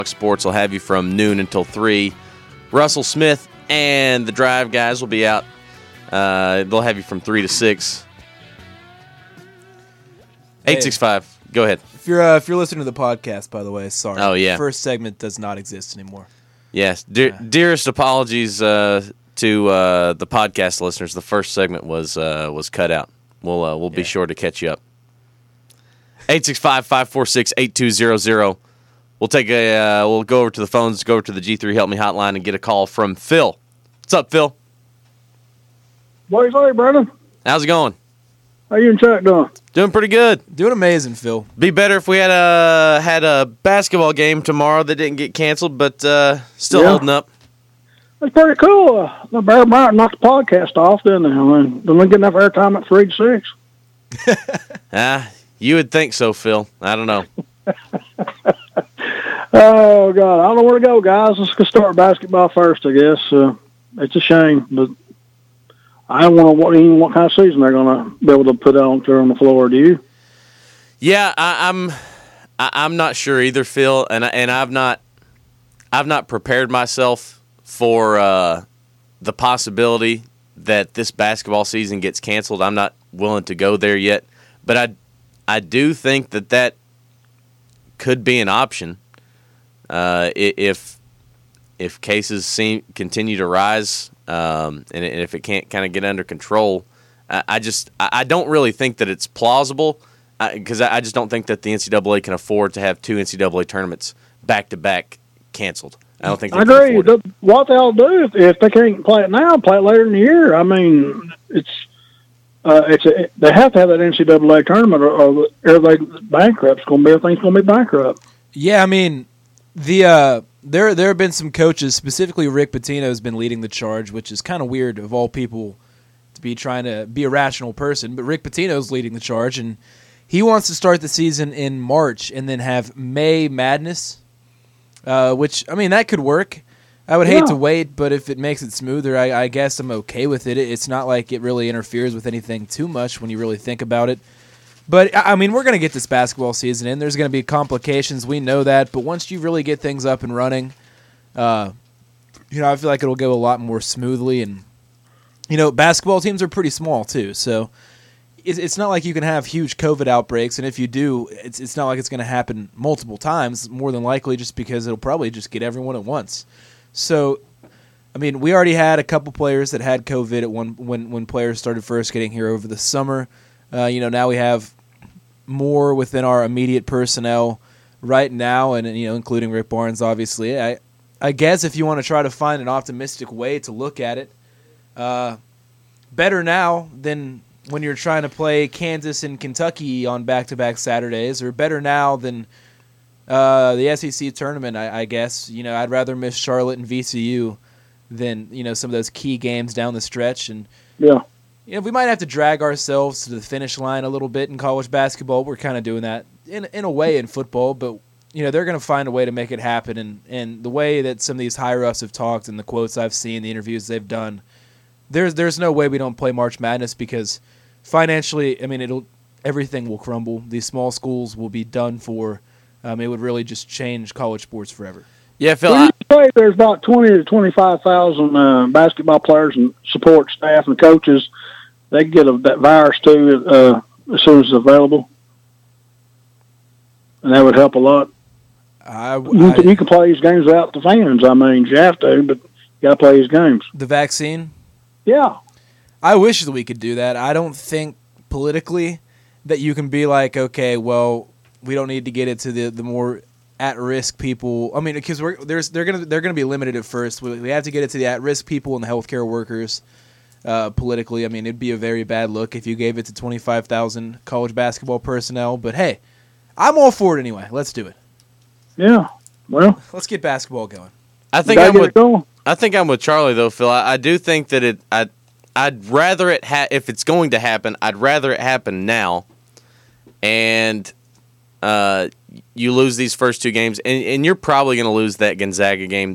Sports will have you from noon until 3. Russell Smith and the Drive guys will be out. They'll have you from 3 to 6. 865. Go ahead. If you're listening to the podcast, by the way, sorry. Oh, yeah. First segment does not exist anymore. Yes. Dearest apologies to the podcast listeners. The first segment was cut out. We'll be sure to catch you up. 865-546-8200. We'll go over to the phones, go over to the G3 Help Me hotline, and get a call from Phil. What's up, Phil? What do you say, brother? How's it going? How you and Chuck doing? Doing pretty good. Doing amazing, Phil. Be better if we had a basketball game tomorrow that didn't get canceled, but still holding up. That's pretty cool. The Bear Bryant knocked the podcast off, didn't they? I mean, didn't they get enough airtime at 3 to 6? You would think so, Phil. I don't know. Oh, God. I don't know where to go, guys. Let's go start basketball first, I guess. It's a shame, but I don't know what kind of season they're going to be able to put out there on the floor. Do you? Yeah, I'm not sure either, Phil, and I've not prepared myself for the possibility that this basketball season gets canceled. I'm not willing to go there yet, but I do think that could be an option if cases continue to rise and if it can't kind of get under control. I don't really think that it's plausible because I just don't think that the NCAA can afford to have 2 NCAA tournaments back to back canceled. I don't think. I agree. What they'll do if they can't play it now, play it later in the year. I mean, they have to have that NCAA tournament, or everybody bankrupt. Everything's going to be bankrupt. Yeah, I mean, there have been some coaches, specifically Rick Pitino has been leading the charge, which is kind of weird of all people to be trying to be a rational person. But Rick Pitino's leading the charge, and he wants to start the season in March and then have May Madness, which, I mean, that could work. I would hate to wait, but if it makes it smoother, I guess I'm okay with it. It's not like it really interferes with anything too much when you really think about it. But, I mean, we're going to get this basketball season in. There's going to be complications. We know that. But once you really get things up and running, I feel like it'll go a lot more smoothly. And, basketball teams are pretty small, too. So it's not like you can have huge COVID outbreaks. And if you do, it's not like it's going to happen multiple times, more than likely just because it'll probably just get everyone at once. So, I mean, we already had a couple players that had COVID at when players started first getting here over the summer. Now we have more within our immediate personnel right now, and including Rick Barnes, obviously. I guess if you want to try to find an optimistic way to look at it, better now than when you're trying to play Kansas and Kentucky on back-to-back Saturdays, or better now than the SEC tournament, I guess. I'd rather miss Charlotte and VCU than some of those key games down the stretch. And we might have to drag ourselves to the finish line a little bit in college basketball. We're kind of doing that in a way in football, but they're going to find a way to make it happen. And the way that some of these higher-ups have talked and the quotes I've seen, the interviews they've done, there's no way we don't play March Madness because financially, I mean, everything will crumble. These small schools will be done for. It would really just change college sports forever. Yeah, Phil. You say there's about 20 to 25,000 basketball players and support staff and coaches. They can get that virus too as soon as it's available, and that would help a lot. You can play these games without the fans. I mean, you have to, but you got to play these games. The vaccine? Yeah. I wish that we could do that. I don't think politically that you can be like, okay, well, we don't need to get it to the more at-risk people. I mean, because they're gonna be limited at first. We have to get it to the at-risk people and the healthcare workers. Politically, I mean, it'd be a very bad look if you gave it to 25,000 college basketball personnel. But hey, I'm all for it anyway. Let's do it. Yeah. Well, let's get basketball going. I think I'm with Charlie though, Phil. I do think that I'd rather it if it's going to happen. I'd rather it happen now, and you lose these first 2 games, and you're probably going to lose that Gonzaga game.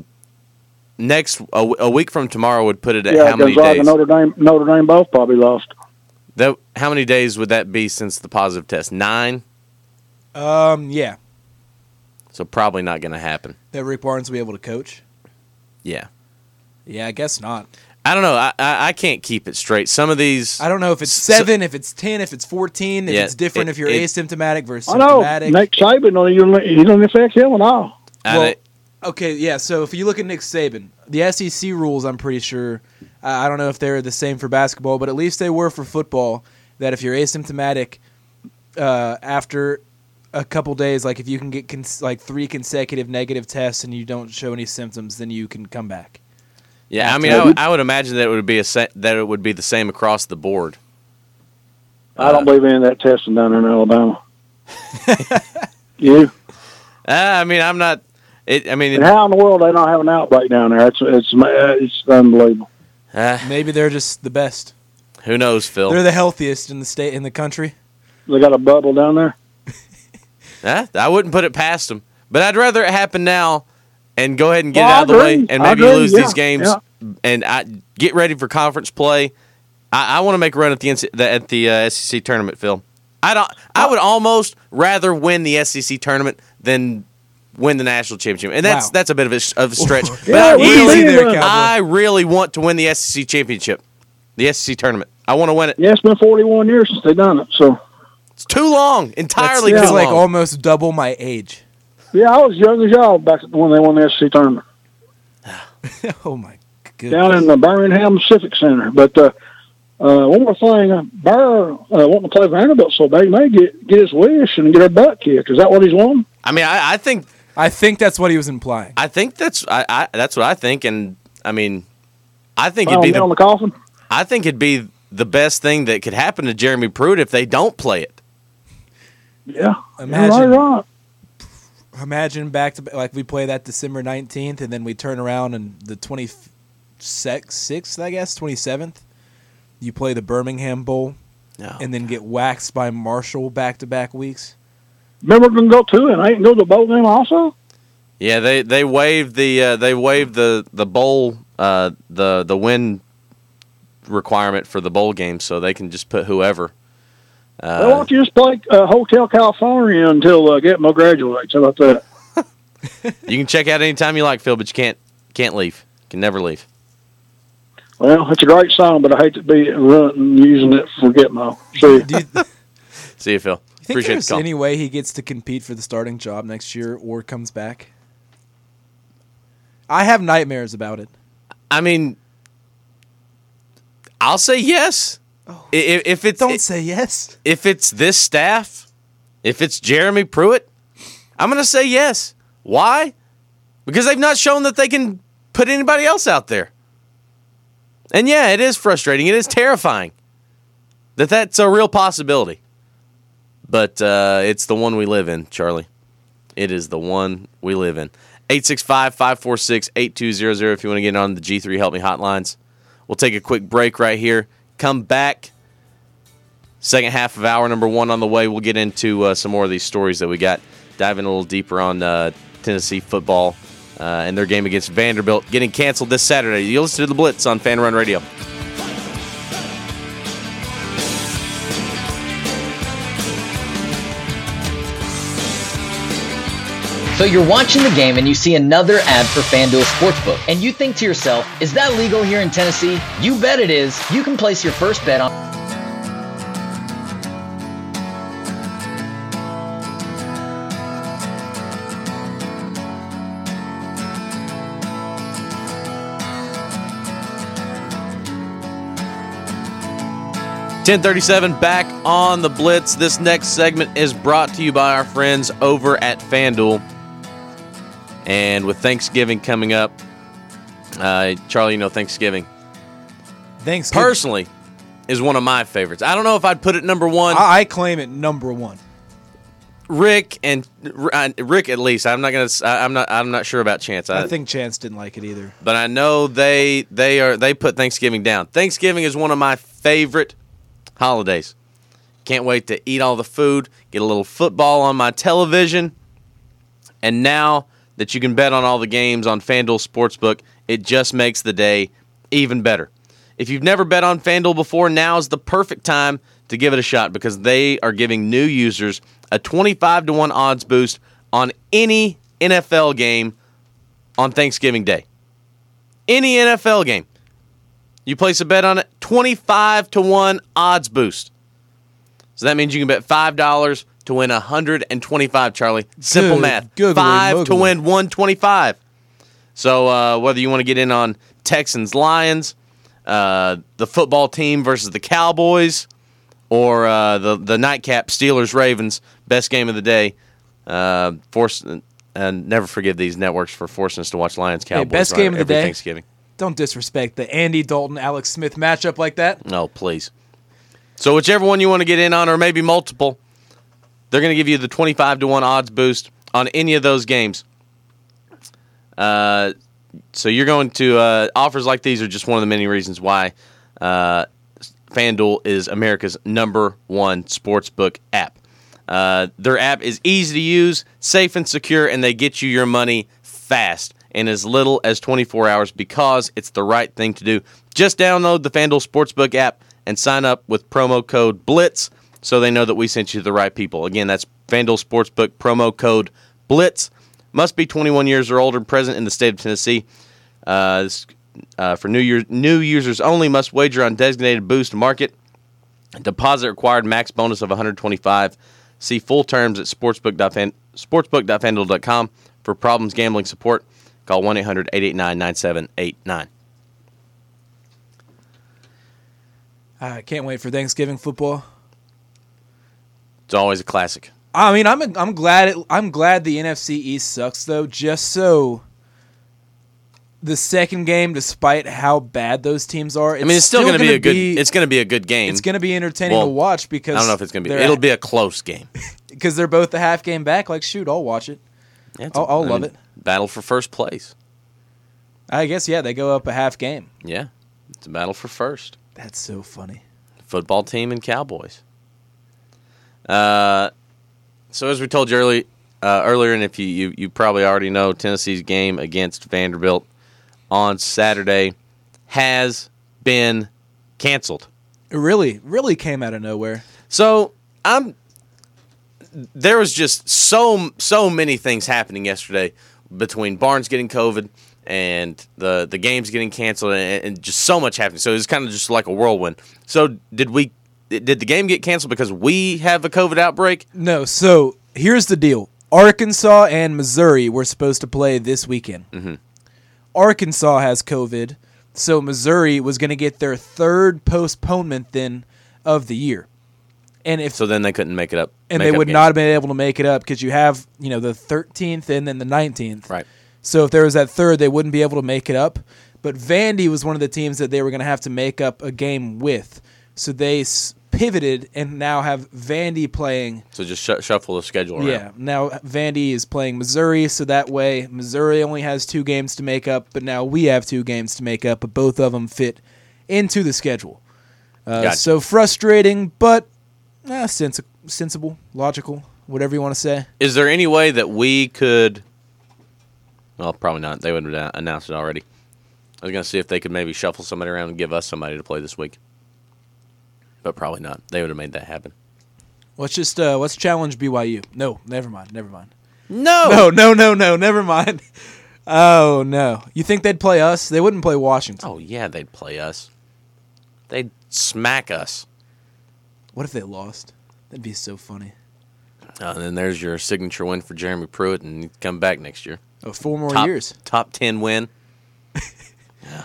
A week from tomorrow would put it at how many days? Notre Dame both probably lost. How many days would that be since the positive test? 9? Yeah. So probably not going to happen. That Rick Barnes will be able to coach? Yeah. Yeah, I guess not. I don't know. I can't keep it straight. Some of these. I don't know if it's 7, if it's 10, if it's 14, if Yeah, it's different if you're asymptomatic versus I know. symptomatic. Nick Saban, he don't affect him at all. Well, okay, yeah, so if you look at Nick Saban, the SEC rules, I'm pretty sure, I don't know if they're the same for basketball, but at least they were for football, that if you're asymptomatic after a couple days, like if you can get 3 consecutive negative tests and you don't show any symptoms, then you can come back. Yeah, I mean, I would imagine that it would be that it would be the same across the board. I don't believe in that testing down there in Alabama. You? I mean, I'm not. And how in the world they don't have an outbreak down there? It's unbelievable. Maybe they're just the best. Who knows, Phil? They're the healthiest in the country. They got a bubble down there. I wouldn't put it past them, but I'd rather it happen now and go ahead and get it I out of the way, agree. and I maybe agree, lose yeah, these games, yeah. and get ready for conference play. I want to make a run at the SEC tournament, Phil. I would almost rather win the SEC tournament than win the national championship, and that's a bit of a stretch. Yeah, But I really want to win the SEC championship, the SEC tournament. I want to win it. Yeah, it's been 41 years since they've done it, so it's too long, entirely too It's long. like almost double my age. yeah, I was young as y'all back when they won the SEC tournament Oh, my goodness. down in the Birmingham Civic Center. But one more thing, Burr wanting to play Vanderbilt so bad, he may get his wish and get her butt kicked. Is that what he's wanting? I mean, I think that's what he was implying. I think that's what I think, and I mean, I think On the coffin? I think it'd be the best thing that could happen to Jeremy Pruitt if they don't play it. Yeah. Imagine. Right. Imagine back to like we play that December 19th, and then we turn around and the 26th, I guess, 27th, you play the Birmingham Bowl, and then get waxed by Marshall back-to-back weeks. Remember, we're going to go to and I ain't go to the bowl game also? Yeah, they waived the bowl the win requirement for the bowl game, so they can just put whoever. Why don't you just play Hotel California until Getmo graduates? How about that? You can check out anytime you like, Phil, but you can't leave. You can never leave. Well, it's a great song, but I hate to be using it for Getmo. See you, Phil. You think Appreciate there's the call. any way he gets to compete for the starting job next year or comes back? I have nightmares about it. I mean, I'll say yes. Oh, If it's say yes. If it's this staff, if it's Jeremy Pruitt, I'm going to say yes. Why? Because they've not shown that they can put anybody else out there. And yeah, it is frustrating. It is terrifying that's a real possibility. But it's the one we live in, Charlie. It is the one we live in. 865-546-8200 if you want to get on the G3 Help Me hotlines. We'll take a quick break right here. Come back. Second half of hour number 1 on the way. We'll get into some more of these stories that we got. Dive in a little deeper on Tennessee football and their game against Vanderbilt getting canceled this Saturday. You listen to The Blitz on Fan Run Radio. So you're watching the game and you see another ad for FanDuel Sportsbook, and you think to yourself, is that legal here in Tennessee? You bet it is. You can place your first bet on... .37 back on the Blitz. This next segment is brought to you by our friends over at FanDuel. And with Thanksgiving coming up, Charlie, you know Thanksgiving personally is one of my favorites. I don't know if I'd put it number 1. I claim it number 1. Rick at least. I'm not sure about Chance. I think Chance didn't like it either. But I know they put Thanksgiving down. Thanksgiving is one of my favorite holidays. Can't wait to eat all the food, get a little football on my television, and now that you can bet on all the games on FanDuel Sportsbook, it just makes the day even better. If you've never bet on FanDuel before, now is the perfect time to give it a shot because they are giving new users a 25-1 odds boost on any NFL game on Thanksgiving Day. Any NFL game. You place a bet on it, 25-1 odds boost. So that means you can bet $5 to win $125, Charlie. Simple math. 5 to win $125. So whether you want to get in on Texans, Lions, the football team versus the Cowboys, or the nightcap Steelers, Ravens, best game of the day. And never forgive these networks for forcing us to watch Lions, Cowboys. Best game of the day. Thanksgiving. Don't disrespect the Andy Dalton, Alex Smith matchup like that. No, please. So whichever one you want to get in on, or maybe multiple, they're going to give you the 25-1 odds boost on any of those games. So you're going to offers like these are just one of the many reasons why FanDuel is America's #1 sportsbook app. Their app is easy to use, safe and secure, and they get you your money fast in as little as 24 hours because it's the right thing to do. Just download the FanDuel Sportsbook app and sign up with promo code BLITZ so they know that we sent you to the right people. Again, that's FanDuel Sportsbook promo code BLITZ. Must be 21 years or older, present in the state of Tennessee. For new users only, must wager on designated boost market. Deposit required, max bonus of $125. See full terms at sportsbook.fanduel.com. For problems gambling support, call 1-800-889-9789. I can't wait for Thanksgiving football. It's always a classic. I mean, I'm glad the NFC East sucks though, just so the second game, despite how bad those teams are, it's still going to be a good. It's going to be a good game. It's going to be entertaining to watch because I don't know if it's going to be. It'll be a close game because they're both a half game back. Like, shoot, I'll watch it. Yeah, I'll love it. Battle for first place. I guess they go up a half game. Yeah, it's a battle for first. That's so funny. Football team and Cowboys. So as we told you earlier, and if you probably already know, Tennessee's game against Vanderbilt on Saturday has been canceled. It really came out of nowhere. So there was just so many things happening yesterday between Barnes getting COVID and the games getting canceled and just so much happening. So it was kind of just like a whirlwind. So did the game get canceled because we have a COVID outbreak? No. So here's the deal. Arkansas and Missouri were supposed to play this weekend. Mm-hmm. Arkansas has COVID, so Missouri was going to get their third postponement then of the year. So then they couldn't make it up. And they would not have been able to make it up because you have, the 13th and then the 19th. Right. So if there was that third, they wouldn't be able to make it up. But Vandy was one of the teams that they were going to have to make up a game with. So they pivoted and now have Vandy playing. So just shuffle the schedule around. Yeah. Now Vandy is playing Missouri, so that way Missouri only has 2 games to make up, but now we have 2 games to make up, but both of them fit into the schedule. Gotcha. So frustrating, but sensible, logical, whatever you want to say. Is there any way that we could... Well, probably not. They would have announced it already. I was going to see if they could maybe shuffle somebody around and give us somebody to play this week. But probably not. They would have made that happen. Let's challenge BYU. No, never mind. No, never mind. Oh, no. You think they'd play us? They wouldn't play Washington. Oh, yeah, they'd play us. They'd smack us. What if they lost? That'd be so funny. And then there's your signature win for Jeremy Pruitt, and he'd come back next year. Oh, 4 more years. Top 10 win. Yeah.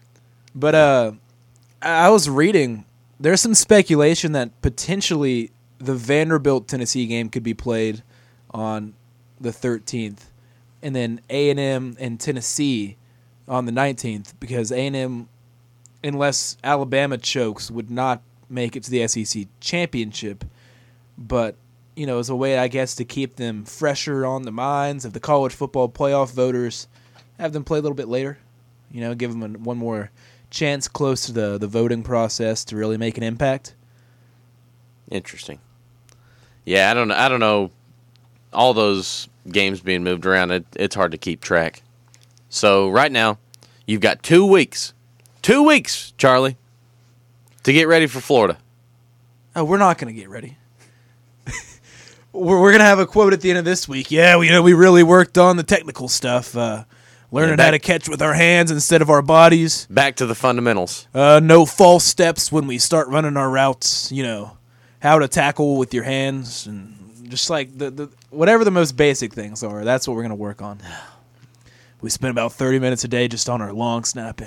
But I was reading, there's some speculation that potentially the Vanderbilt-Tennessee game could be played on the 13th, and then A&M and Tennessee on the 19th, because A&M, unless Alabama chokes, would not make it to the SEC championship. But, as a way, I guess, to keep them fresher on the minds of the college football playoff voters, have them play a little bit later. Give them one more chance close to the voting process to really make an impact. Interesting. Yeah, I don't know. All those games being moved around, it's hard to keep track. So right now, you've got 2 weeks. 2 weeks, Charlie, to get ready for Florida. Oh, we're not going to get ready. we're gonna have a quote at the end of this week. Yeah, we really worked on the technical stuff, learning how to catch with our hands instead of our bodies. Back to the fundamentals. No false steps when we start running our routes. How to tackle with your hands, and just like the whatever the most basic things are. That's what we're gonna work on. We spend about 30 minutes a day just on our long snapping.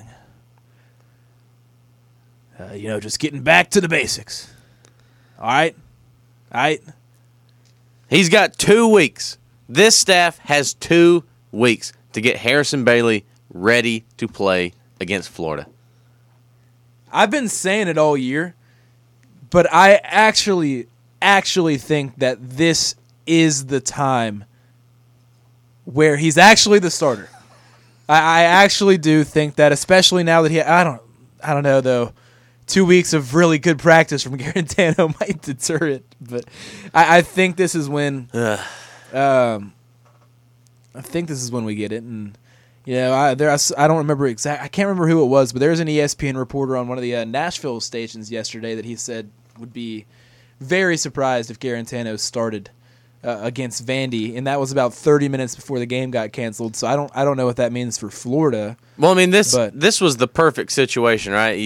Just getting back to the basics. All right. He's got 2 weeks. This staff has 2 weeks to get Harrison Bailey ready to play against Florida. I've been saying it all year, but I actually think that this is the time where he's actually the starter. I actually do think that, especially now that I don't know though. 2 weeks of really good practice from Garantano might deter it, but I think this is when I think this is when we get it. And I don't remember I can't remember who it was, but there's an ESPN reporter on one of the Nashville stations yesterday that he said would be very surprised if Garantano started against Vandy, and that was about 30 minutes before the game got canceled. So I don't know what that means for Florida. Well, I mean, this was the perfect situation, right?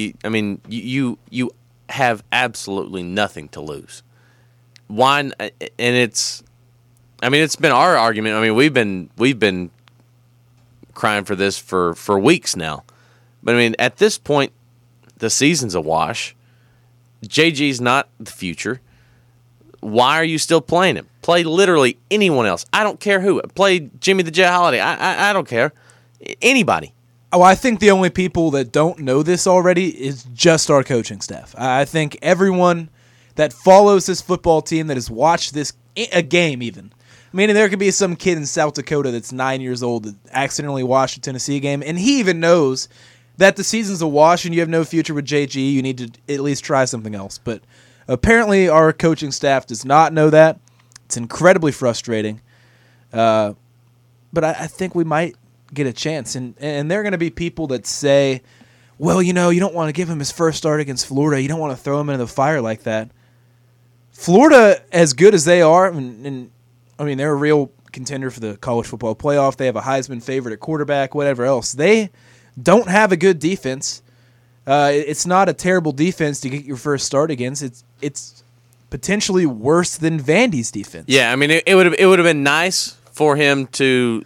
You have absolutely nothing to lose. Why? And it's been our argument. I mean, we've been crying for this for weeks now. But I mean, at this point, the season's a wash. JG's not the future. Why are you still playing him? Play literally anyone else. I don't care who. Play Jimmy the Jet Holiday. I don't care. Anybody. Oh, I think the only people that don't know this already is just our coaching staff. I think everyone that follows this football team, that has watched a game even. I mean, there could be some kid in South Dakota that's 9 years old that accidentally watched a Tennessee game, and he even knows that the season's a wash and you have no future with JG. You need to at least try something else. But apparently our coaching staff does not know that. It's incredibly frustrating. But I think we might get a chance. And there are going to be people that say, well, you don't want to give him his first start against Florida. You don't want to throw him into the fire like that. Florida, as good as they are, and I mean, they're a real contender for the college football playoff. They have a Heisman favorite at quarterback, whatever else. They don't have a good defense. It's not a terrible defense to get your first start against. It's potentially worse than Vandy's defense. Yeah, I mean, it would have been nice for him to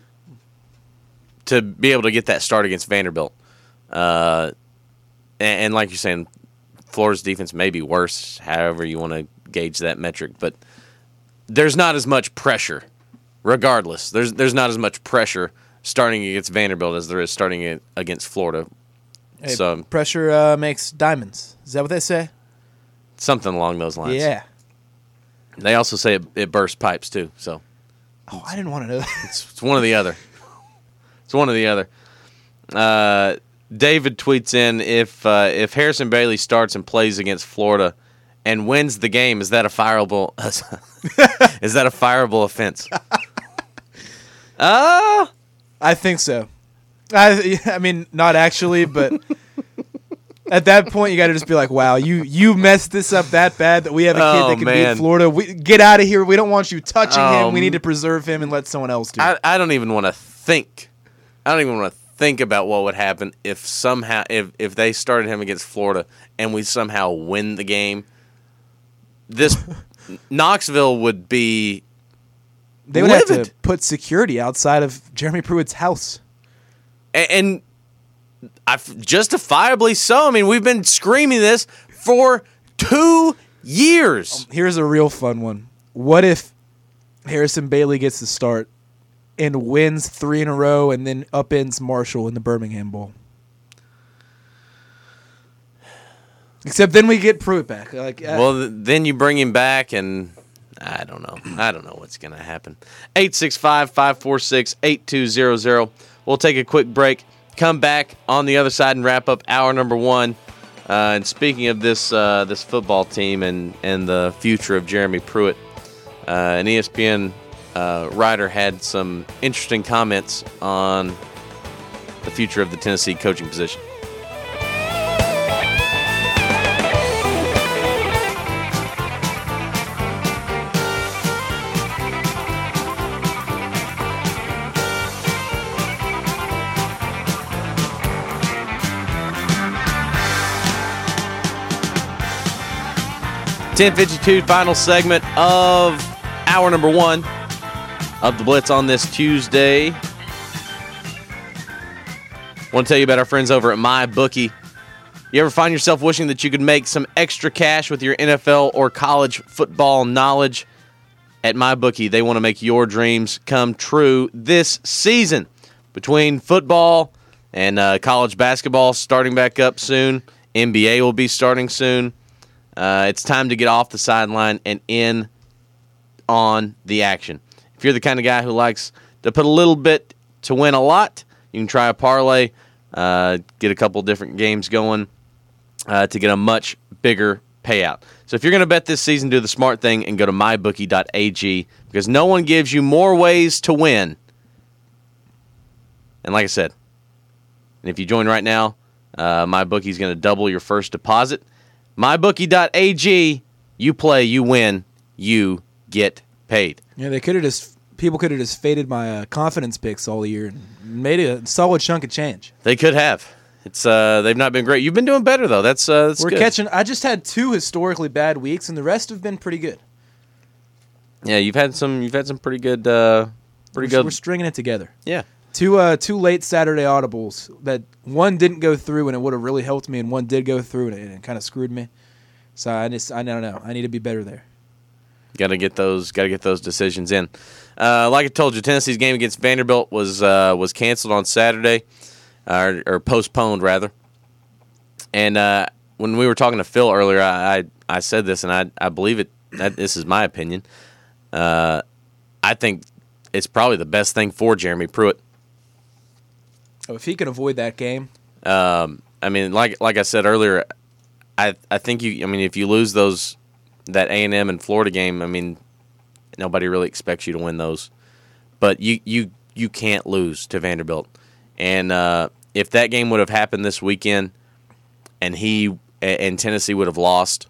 be able to get that start against Vanderbilt. And like you're saying, Florida's defense may be worse, however you want to gauge that metric, but there's not as much pressure. Regardless, there's not as much pressure starting against Vanderbilt as there is starting against Florida. Hey, so pressure makes diamonds. Is that what they say? Something along those lines. Yeah. They also say it bursts pipes too. So. Oh, I didn't want to know that. It's one or the other. It's one or the other. David tweets in, if Harrison Bailey starts and plays against Florida and wins the game, is that a fireable offense? I think so. I mean, not actually, but at that point, you got to just be like, wow, you messed this up that bad that we have a kid that can beat Florida. Get out of here. We don't want you touching him. We need to preserve him and let someone else do it. I don't even want to think. I don't even want to think about what would happen if somehow if they started him against Florida and we somehow win the game. This Knoxville would be. They would livid. have to put security outside of Jeremy Pruitt's house. And justifiably so. I mean, we've been screaming this for 2 years. Here's a real fun one. What if Harrison Bailey gets the start and wins 3 in a row and then upends Marshall in the Birmingham Bowl? Except then we get Pruitt back. Well, then you bring him back, and I don't know. I don't know what's going to happen. 865-546-8200. We'll take a quick break, come back on the other side and wrap up hour number 1. And speaking of this football team and the future of Jeremy Pruitt, an ESPN writer had some interesting comments on the future of the Tennessee coaching position. 10:52, final segment of hour number 1 of the Blitz on this Tuesday. Want to tell you about our friends over at MyBookie. You ever find yourself wishing that you could make some extra cash with your NFL or college football knowledge? At MyBookie, they want to make your dreams come true this season. Between football and college basketball starting back up soon, NBA will be starting soon. It's time to get off the sideline and in on the action. If you're the kind of guy who likes to put a little bit to win a lot, you can try a parlay, get a couple different games going to get a much bigger payout. So if you're going to bet this season, do the smart thing and go to mybookie.ag, because no one gives you more ways to win. And like I said, and if you join right now, MyBookie is going to double your first deposit. MyBookie.ag, you play, you win, you get paid. Yeah, people could have just faded my confidence picks all year and made a solid chunk of change. They could have. It's they've not been great. You've been doing better though. That's We're good. catching. I just had 2 historically bad weeks, and the rest have been pretty good. Yeah, you've had some pretty good. We're stringing it together. Yeah. 2 late Saturday audibles that one didn't go through and it would have really helped me, and one did go through and it kind of screwed me. So I don't know. I need to be better there. Got to get those decisions in. Like I told you, Tennessee's game against Vanderbilt was canceled on Saturday, or postponed rather. And when we were talking to Phil earlier, I said this, and I believe it. This is my opinion. I think it's probably the best thing for Jeremy Pruitt. Oh, if he can avoid that game. I mean, like I said earlier, I think if you lose that A&M and Florida game, I mean, nobody really expects you to win those. But you can't lose to Vanderbilt. And if that game would have happened this weekend and Tennessee would have lost,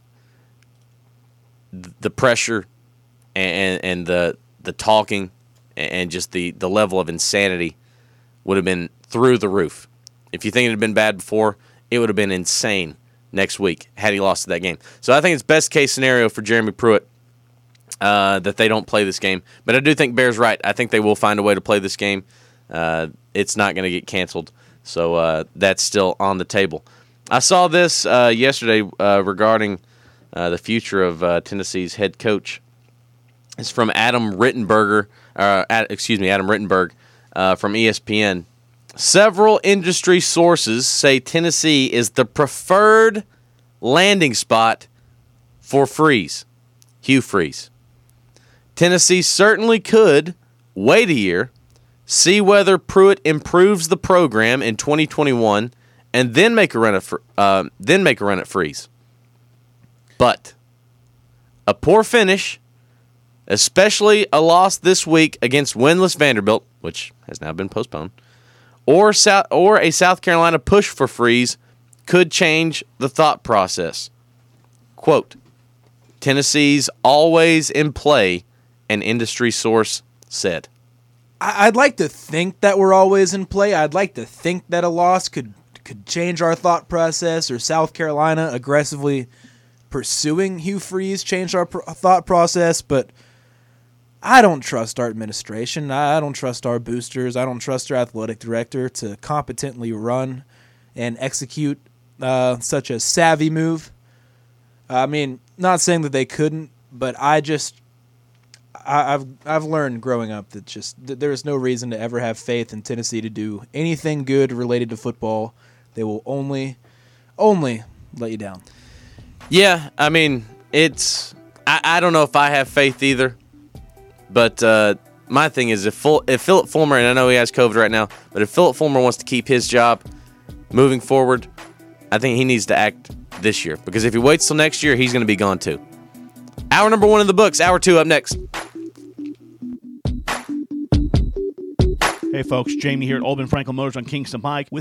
the pressure and the talking and just the level of insanity would have been through the roof. If you think it had been bad before, it would have been insane next week had he lost to that game. So I think it's best case scenario for Jeremy Pruitt that they don't play this game. But I do think Bear's right. I think they will find a way to play this game. It's not going to get canceled. So that's still on the table. I saw this yesterday regarding the future of Tennessee's head coach. It's from Adam Rittenberg from ESPN. Several industry sources say Tennessee is the preferred landing spot for Hugh Freeze. Tennessee certainly could wait a year, see whether Pruitt improves the program in 2021, and then make a run at Freeze. But a poor finish, especially a loss this week against winless Vanderbilt, which has now been postponed, or a South Carolina push for Freeze could change the thought process. Quote, Tennessee's always in play, an industry source said. I'd like to think that we're always in play. I'd like to think that a loss could change our thought process, or South Carolina aggressively pursuing Hugh Freeze change our thought process, but I don't trust our administration. I don't trust our boosters. I don't trust our athletic director to competently run and execute such a savvy move. I mean, not saying that they couldn't, but I've learned growing up that there is no reason to ever have faith in Tennessee to do anything good related to football. They will only let you down. Yeah, I mean, I don't know if I have faith either. But my thing is, if Philip Fulmer, and I know he has COVID right now, but if Philip Fulmer wants to keep his job moving forward, I think he needs to act this year. Because if he waits till next year, he's going to be gone too. Hour number 1 in the books. Hour 2 up next. Hey folks, Jamie here at Old Ben Franklin Motors on Kingston Pike with